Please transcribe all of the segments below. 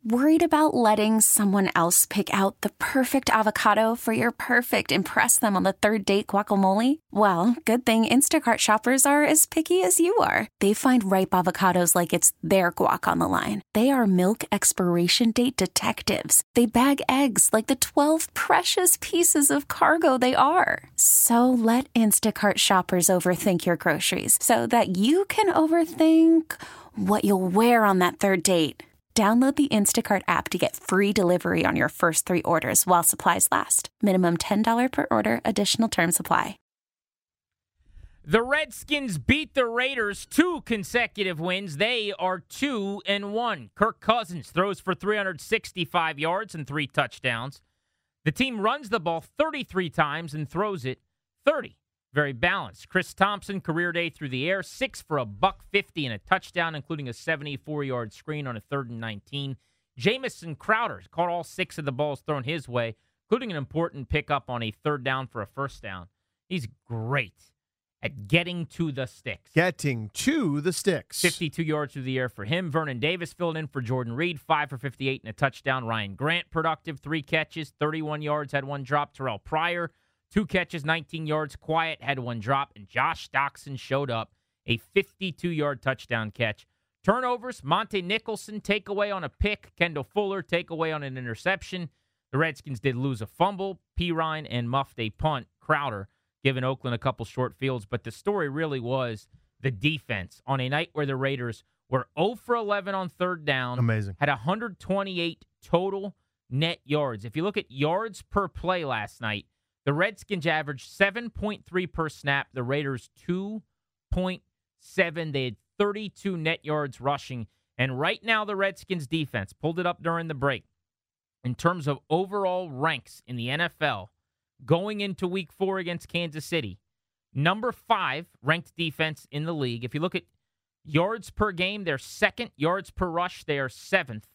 Worried about letting someone else pick out the perfect avocado for your perfect impress them on the third date guacamole? Well, good thing Instacart shoppers are as picky as you are. They find ripe avocados like it's their guac on the line. They are milk expiration date detectives. They bag eggs like the 12 precious pieces of cargo they are. So let Instacart shoppers overthink your groceries so that you can overthink what you'll wear on that third date. Download the Instacart app to get free delivery on your first 3 orders while supplies last. Minimum $10 per order. Additional terms apply. The Redskins beat the Raiders 2 consecutive wins. They are 2-1. Kirk Cousins throws for 365 yards and 3 touchdowns. The team runs the ball 33 times and throws it 30. Very balanced. Chris Thompson, career day through the air, 6 for $150 and a touchdown, including a 74-yard screen on a 3rd and 19. Jamison Crowder caught all 6 of the balls thrown his way, including an important pickup on a 3rd down for a 1st down. He's great at getting to the sticks. 52 yards through the air for him. Vernon Davis filled in for Jordan Reed, 5 for 58 and a touchdown. Ryan Grant, productive, 3 catches, 31 yards, had 1 drop. Terrell Pryor, 2 catches, 19 yards. Quiet had 1 drop. And Josh Doxson showed up, a 52-yard touchdown catch. Turnovers, Monte Nicholson takeaway on a pick. Kendall Fuller takeaway on an interception. The Redskins did lose a fumble. Pirine and muffed a punt. Crowder giving Oakland a couple short fields. But the story really was the defense on a night where the Raiders were 0 for 11 on 3rd down. Amazing. Had 128 total net yards. If you look at yards per play last night, the Redskins averaged 7.3 per snap. The Raiders 2.7. They had 32 net yards rushing. And right now the Redskins defense, pulled it up during the break, in terms of overall ranks in the NFL, going into Week 4 against Kansas City, number 5 ranked defense in the league. If you look at yards per game, they're 2nd. Yards per rush, they are 7th.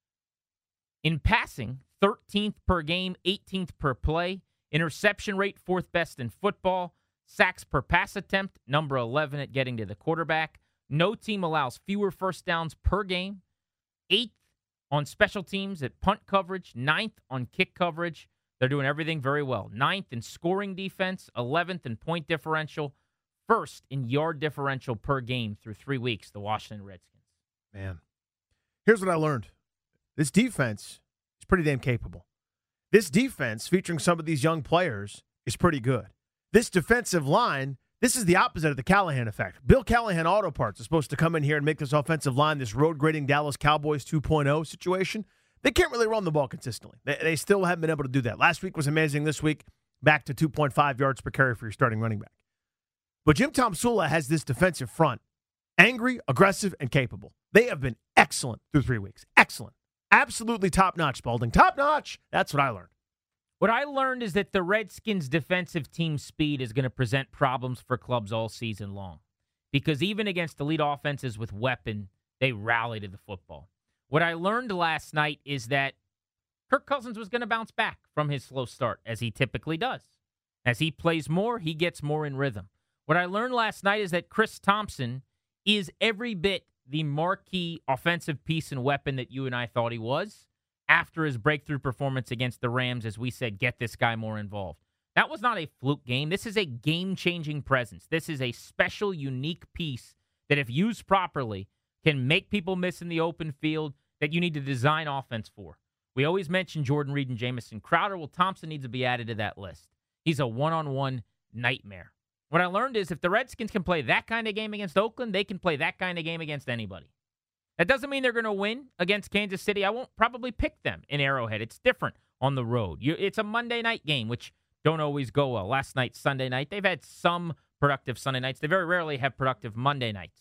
In passing, 13th per game, 18th per play. Interception rate, 4th best in football. Sacks per pass attempt, number 11 at getting to the quarterback. No team allows fewer 1st downs per game. 8th on special teams at punt coverage. 9th on kick coverage. They're doing everything very well. 9th in scoring defense. 11th in point differential. 1st in yard differential per game through 3 weeks, the Washington Redskins. Man, here's what I learned. This defense is pretty damn capable. This defense, featuring some of these young players, is pretty good. This defensive line, this is the opposite of the Callahan effect. Bill Callahan Auto Parts is supposed to come in here and make this offensive line this road-grading Dallas Cowboys 2.0 situation. They can't really run the ball consistently. They still haven't been able to do that. Last week was amazing. This week, back to 2.5 yards per carry for your starting running back. But Jim Tomsula has this defensive front, angry, aggressive, and capable. They have been excellent through 3 weeks. Excellent. Absolutely top-notch, Spalding. Top-notch. That's what I learned. What I learned is that the Redskins' defensive team speed is going to present problems for clubs all season long. Because even against elite offenses with weapon, they rally to the football. What I learned last night is that Kirk Cousins was going to bounce back from his slow start, as he typically does. As he plays more, he gets more in rhythm. What I learned last night is that Chris Thompson is every bit the marquee offensive piece and weapon that you and I thought he was after his breakthrough performance against the Rams, as we said, get this guy more involved. That was not a fluke game. This is a game-changing presence. This is a special, unique piece that, if used properly, can make people miss in the open field that you need to design offense for. We always mention Jordan Reed and Jamison Crowder. Well, Thompson needs to be added to that list. He's a one-on-one nightmare. What I learned is if the Redskins can play that kind of game against Oakland, they can play that kind of game against anybody. That doesn't mean they're going to win against Kansas City. I won't probably pick them in Arrowhead. It's different on the road. It's a Monday night game, which don't always go well. Last night, Sunday night, they've had some productive Sunday nights. They very rarely have productive Monday nights.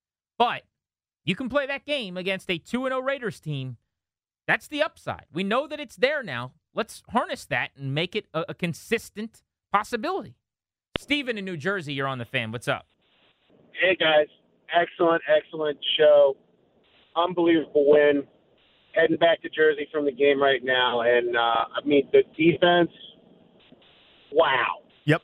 But you can play that game against a 2-0 Raiders team. That's the upside. We know that it's there now. Let's harness that and make it a consistent possibility. Steven in New Jersey, you're on the Fan. What's up? Hey, guys. Excellent show. Unbelievable win. Heading back to Jersey from the game right now. And, the defense, wow. Yep.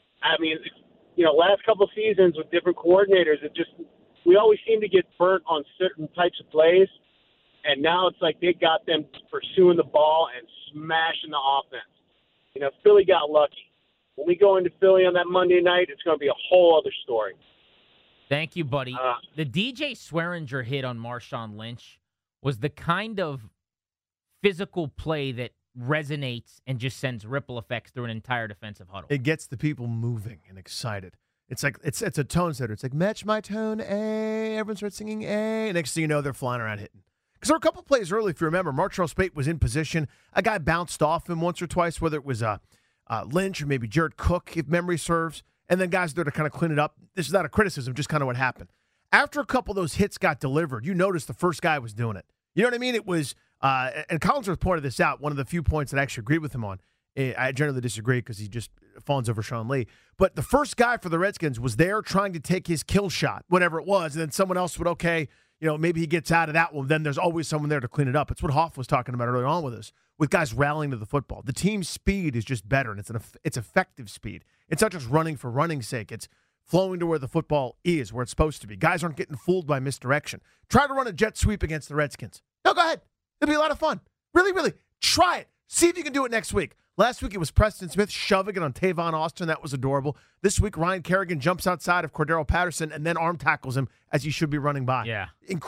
Last couple seasons with different coordinators, we always seem to get burnt on certain types of plays. And now it's like they got them pursuing the ball and smashing the offense. You know, Philly got lucky. When we go into Philly on that Monday night, it's going to be a whole other story. Thank you, buddy. The DJ Swearinger hit on Marshawn Lynch was the kind of physical play that resonates and just sends ripple effects through an entire defensive huddle. It gets the people moving and excited. It's like it's a tone setter. It's like, match my tone, A. Everyone starts singing A. Next thing you know, they're flying around hitting. Because there were a couple plays early, if you remember. Martrell Spate was in position. A guy bounced off him once or twice, whether it was Lynch or maybe Jared Cook, if memory serves. And then guys there to kind of clean it up. This is not a criticism, just kind of what happened. After a couple of those hits got delivered, you noticed the first guy was doing it. You know what I mean? It was, and Collinsworth pointed this out, one of the few points that I actually agreed with him on. I generally disagree because he just fawns over Sean Lee. But the first guy for the Redskins was there trying to take his kill shot, whatever it was, and then someone else would, okay, you know, maybe he gets out of that one. Then there's always someone there to clean it up. It's what Hoff was talking about earlier on with us, with guys rallying to the football. The team's speed is just better, and it's effective speed. It's not just running for running's sake. It's flowing to where the football is, where it's supposed to be. Guys aren't getting fooled by misdirection. Try to run a jet sweep against the Redskins. No, go ahead. It'll be a lot of fun. Really, really. Try it. See if you can do it next week. Last week it was Preston Smith shoving it on Tavon Austin. That was adorable. This week Ryan Kerrigan jumps outside of Cordero Patterson and then arm tackles him as he should be running by. Yeah.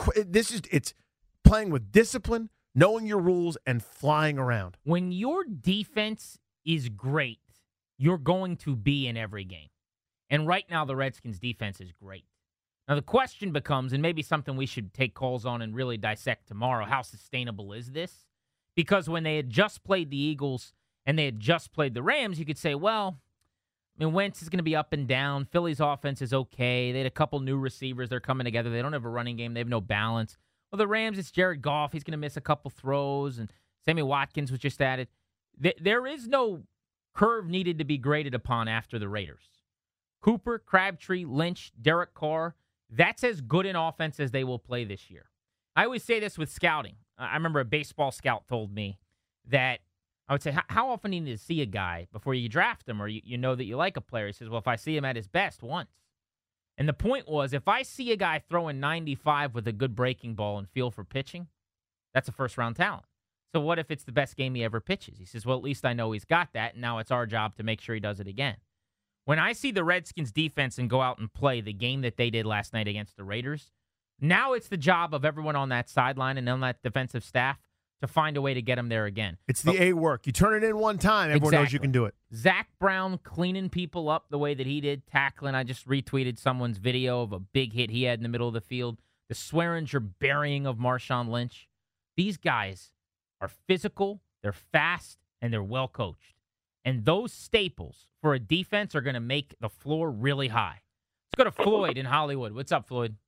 It's playing with discipline, knowing your rules, and flying around. When your defense is great, you're going to be in every game. And right now the Redskins' defense is great. Now the question becomes, and maybe something we should take calls on and really dissect tomorrow, how sustainable is this? Because when they had just played the Eagles and they had just played the Rams, you could say, well, I mean, Wentz is going to be up and down. Philly's offense is okay. They had a couple new receivers. They're coming together. They don't have a running game. They have no balance. Well, the Rams, it's Jared Goff. He's going to miss a couple throws, and Sammy Watkins was just added. There is no curve needed to be graded upon after the Raiders. Cooper, Crabtree, Lynch, Derek Carr, that's as good an offense as they will play this year. I always say this with scouting. I remember a baseball scout told me that I would say, how often do you need to see a guy before you draft him or you know that you like a player? He says, well, if I see him at his best once. And the point was, if I see a guy throwing 95 with a good breaking ball and feel for pitching, that's a first-round talent. So what if it's the best game he ever pitches? He says, well, at least I know he's got that, and now it's our job to make sure he does it again. When I see the Redskins defense and go out and play the game that they did last night against the Raiders, now it's the job of everyone on that sideline and on that defensive staff to find a way to get them there again. It's the A work. You turn it in one time, everyone knows you can do it. Zach Brown cleaning people up the way that he did, tackling. I just retweeted someone's video of a big hit he had in the middle of the field. The Swearinger burying of Marshawn Lynch. These guys are physical, they're fast, and they're well coached. And those staples for a defense are going to make the floor really high. Let's go to Floyd in Hollywood. What's up, Floyd?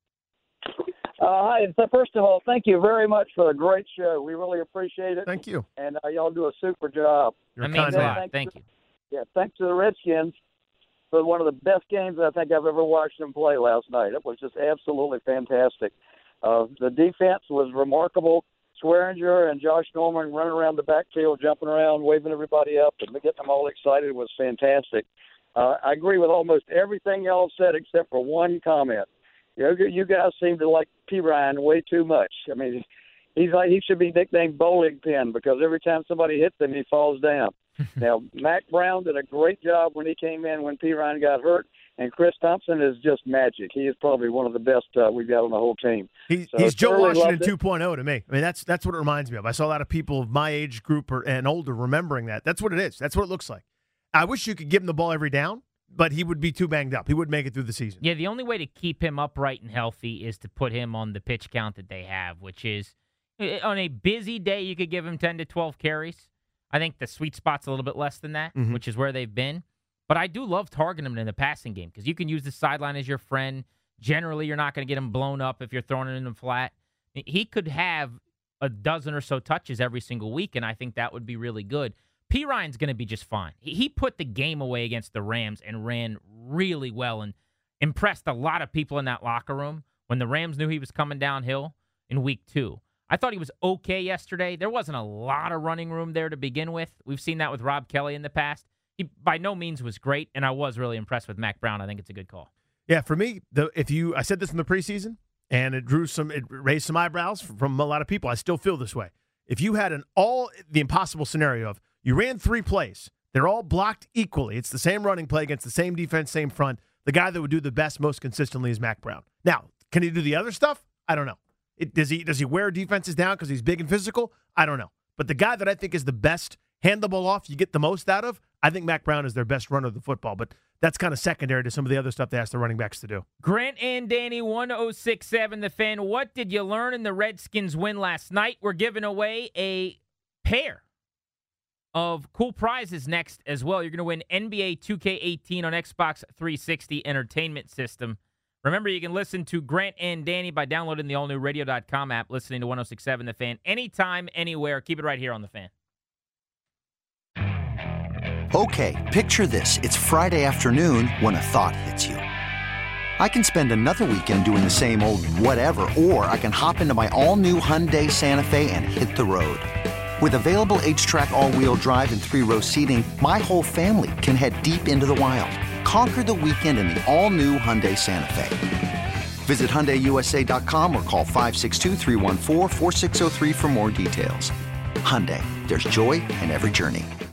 Hi. So first of all, thank you very much for a great show. We really appreciate it. Thank you. And y'all do a super job. That means a lot. Thank you. Yeah, thanks to the Redskins for one of the best games I think I've ever watched them play last night. It was just absolutely fantastic. The defense was remarkable. Swearinger and Josh Norman running around the backfield, jumping around, waving everybody up, and getting them all excited was fantastic. I agree with almost everything y'all said except for one comment. You guys seem to like P. Ryan way too much. I mean, he should be nicknamed Bowling Pin because every time somebody hits him, he falls down. Now, Mac Brown did a great job when he came in when P. Ryan got hurt, and Chris Thompson is just magic. He is probably one of the best we've got on the whole team. He's Joe Washington 2.0 to me. I mean, that's what it reminds me of. I saw a lot of people of my age group and older remembering that. That's what it is. That's what it looks like. I wish you could give him the ball every down, but he would be too banged up. He wouldn't make it through the season. Yeah, the only way to keep him upright and healthy is to put him on the pitch count that they have, which is on a busy day, you could give him 10 to 12 carries. I think the sweet spot's a little bit less than that, which is where they've been. But I do love targeting him in the passing game because you can use the sideline as your friend. Generally, you're not going to get him blown up if you're throwing it in the flat. He could have a dozen or so touches every single week, and I think that would be really good. P. Ryan's going to be just fine. He put the game away against the Rams and ran really well and impressed a lot of people in that locker room when the Rams knew he was coming downhill in week 2. I thought he was okay yesterday. There wasn't a lot of running room there to begin with. We've seen that with Rob Kelly in the past. He by no means was great, and I was really impressed with Mac Brown. I think it's a good call. Yeah, for me, I said this in the preseason. And it raised some eyebrows from a lot of people. I still feel this way. If you had the impossible scenario of you ran 3 plays, they're all blocked equally. It's the same running play against the same defense, same front. The guy that would do the best most consistently is Mack Brown. Now, can he do the other stuff? I don't know. Does he wear defenses down because he's big and physical? I don't know. But the guy that I think is the best, hand the ball off, you get the most out of, I think Mack Brown is their best runner of the football. But that's kind of secondary to some of the other stuff they ask the running backs to do. Grant and Danny, 1067 The Fan. What did you learn in the Redskins win last night? We're giving away a pair of cool prizes next as well. You're going to win NBA 2K18 on Xbox 360 Entertainment System. Remember, you can listen to Grant and Danny by downloading the all-new radio.com app, listening to 1067 The Fan anytime, anywhere. Keep it right here on The Fan. Okay, picture this. It's Friday afternoon when a thought hits you. I can spend another weekend doing the same old whatever, or I can hop into my all-new Hyundai Santa Fe and hit the road. With available H-Track all-wheel drive and 3-row seating, my whole family can head deep into the wild. Conquer the weekend in the all-new Hyundai Santa Fe. Visit HyundaiUSA.com or call 562-314-4603 for more details. Hyundai, there's joy in every journey.